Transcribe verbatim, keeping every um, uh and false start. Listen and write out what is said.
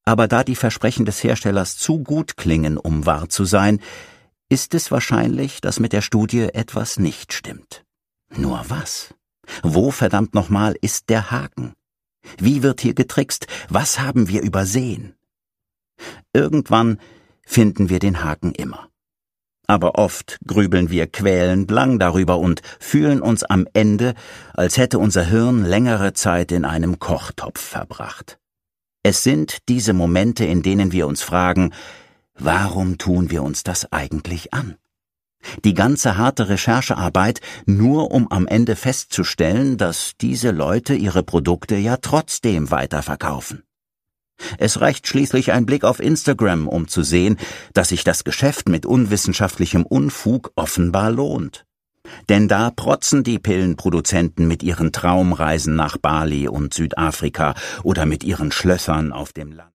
Aber da die Versprechen des Herstellers zu gut klingen, um wahr zu sein, ist es wahrscheinlich, dass mit der Studie etwas nicht stimmt. Nur was? Wo verdammt nochmal ist der Haken? Wie wird hier getrickst? Was haben wir übersehen? Irgendwann finden wir den Haken immer. Aber oft grübeln wir quälend lang darüber und fühlen uns am Ende, als hätte unser Hirn längere Zeit in einem Kochtopf verbracht. Es sind diese Momente, in denen wir uns fragen, warum tun wir uns das eigentlich an? Die ganze harte Recherchearbeit, nur um am Ende festzustellen, dass diese Leute ihre Produkte ja trotzdem weiterverkaufen. Es reicht schließlich ein Blick auf Instagram, um zu sehen, dass sich das Geschäft mit unwissenschaftlichem Unfug offenbar lohnt. Denn da protzen die Pillenproduzenten mit ihren Traumreisen nach Bali und Südafrika oder mit ihren Schlössern auf dem Land.